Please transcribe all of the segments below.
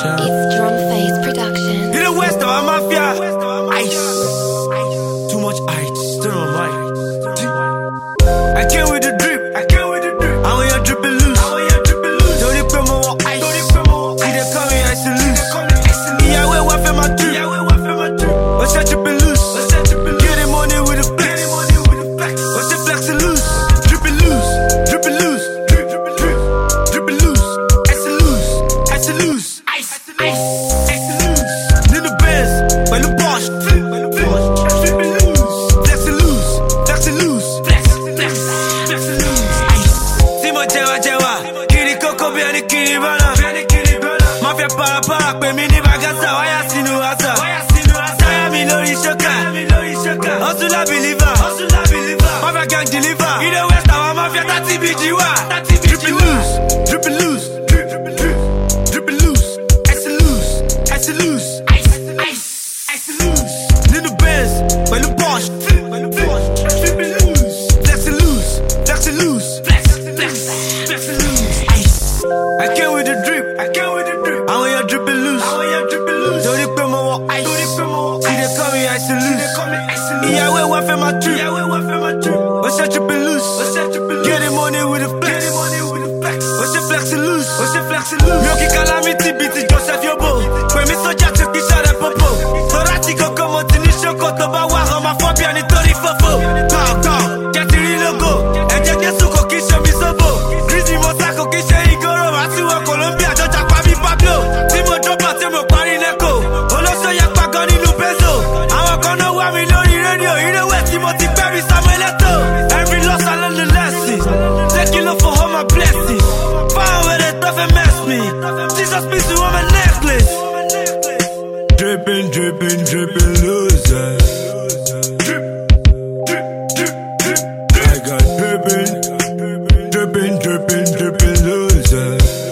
production. It's Drum Face production. In the West of our mafia, ice. Too much ice, still on my I came with the drip, I want your dripping loose. Don't you put more ice? See they call me ice loose. Yeah, we waff in my drip. What's that dripping loose? Get the money with the flex. What's the flex loose? Dripping loose, dripping loose, dripping loose. Ice loose, ice loose. In the Benz, when the Porsche, dripping loose, flex loose. See my jewa, kiri coco biani kiri bana. Mafia para, pe mini bagasa, waya sinu asa. Saya mi lori shoka, hustle la believer. Mafia gang deliver. In the West, our mafia that TBGwa. Dripping loose, dripping loose, dripping loose. Ice loose, ice loose. In the Benz, when the Porsche, dripping loose, flex loose. I came with the drip, I want your dripping loose. Don't you put more ice? See they call me ice loose. Yeah, we waff in my drip. What's that dripping loose? Get the money with the flex. What's the flexing loose? Milky calamity beat Joseph Yobo. When me soja took the shot at Popo. Torati go come on to the show. Koto ba wa homophobia ni tori fofo. Go, get the real logo. And just get suko kisho mi sobo. Grizzly Mosako kisho igoro. Masiwa Colombia, Georgia Pabi Pablo. Timo dropa, Timo pari neko. Oloso yakpa goni lupezo. Awa kono wa mi lori radio. In the West, Timothy Perry, Samuel Eto. Every loss I learn the lesson. Take it love for all my blessings. Fire where they tough and mess me. Jesus peace to all my necklace. Dripping loser. I got dripping loser.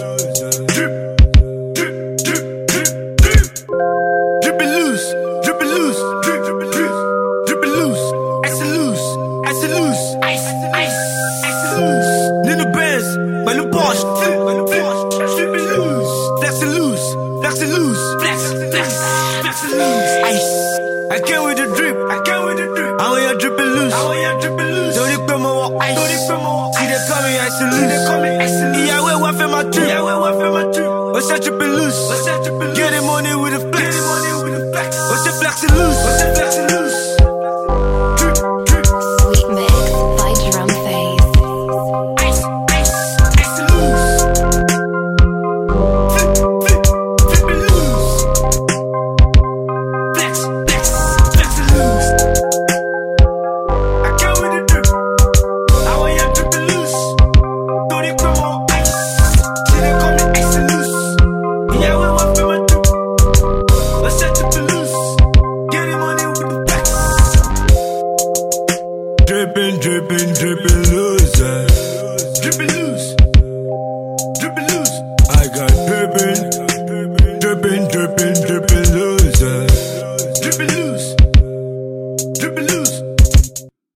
Dripping loose. Ice loose. In the Benz, when the Porsche, dripping loose. Flex loose. Ice. I came with the drip, I want your dripping loose. Don't you put more ice? See they call me ice loose. Yeah, we waff in my drip. What's that dripping loose? Get the money with the flex. What's the flexing loose? Sweet Mix by Drum Face. Ice loose. Dripping loose. Flex loose. I came with the drip. I want your dripping loose. Don't you come on ice? See they call me ice loose. Yeah, we waff in my drip. What's that dripping loose? Get the money with the flex. Dripping loser. Dripping loose.